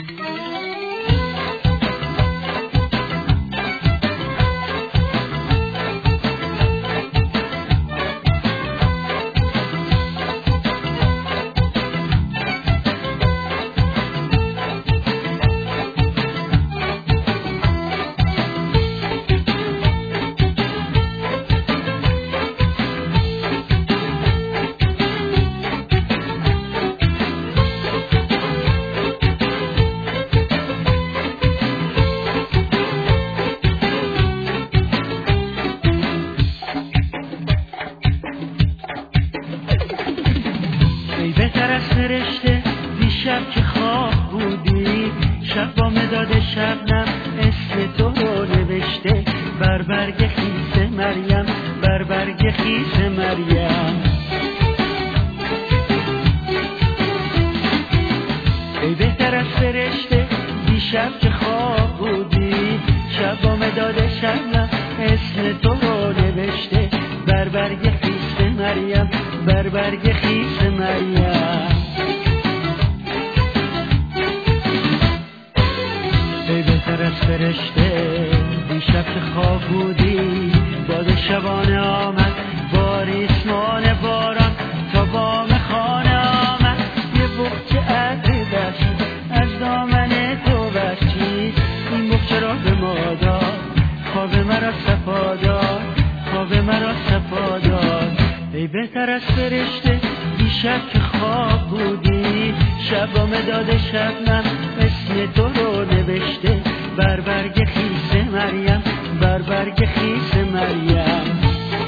بهتر از فرشته دیشب که خواب بودی، شب با مداد شبنم اسم تو رو نوشته بر برگ خیس مریم، بر برگ خیس مریم. ای بهتر از فرشته دیشب که خواب بودی، شب با مداد شبنم اسم تو رو نوشته بر برگ خیس مریم، بر برگ خیس مریم. ای بهتر از فرشته دیشب که خواب بودی، باد شبانه آمد با ریسمان باران تا بام خانه آمد، یه بغچه عطر دست از دامن تو بخشید، این بغچه را به ما داد، خواب مرا صفا داد، خواب مرا صفا داد. ای بهتر از فرشته دیشب که خواب بودی، شب با مداد شبنم اسم تو رو نوشته بر برگ خیس مریم، بر برگ خیس مریم.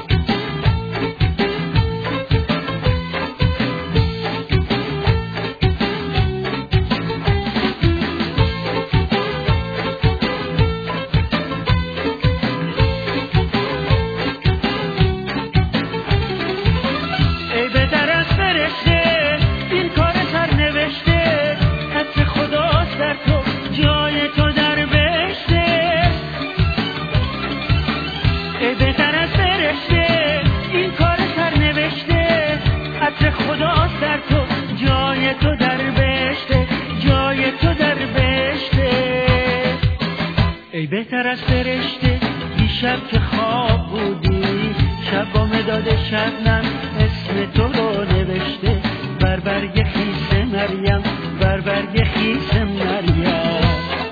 ای بهتر از فرشته دیشب که خواب بودی، شب با مداد شبنم اسم تو رو نوشته بر برگ خیس مریم، بر برگ خیس مریم.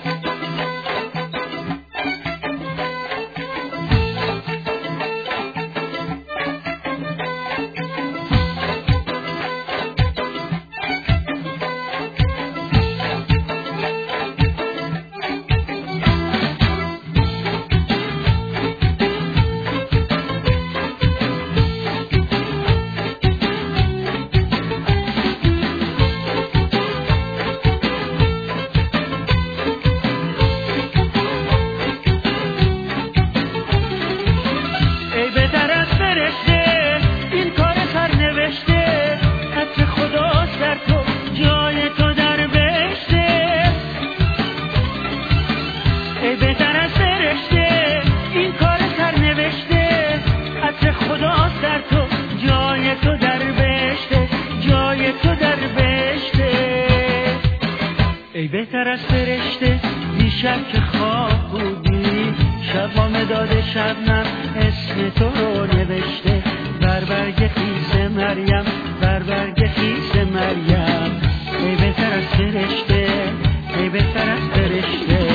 ای بهتر از فرشته دیشب که خواب بودی، شب با مداد شبنم اسم تو رو نوشته بر برگ خیس مریم، بر برگ خیس مریم. ای بهتر از فرشته، ای بهتر از فرشته.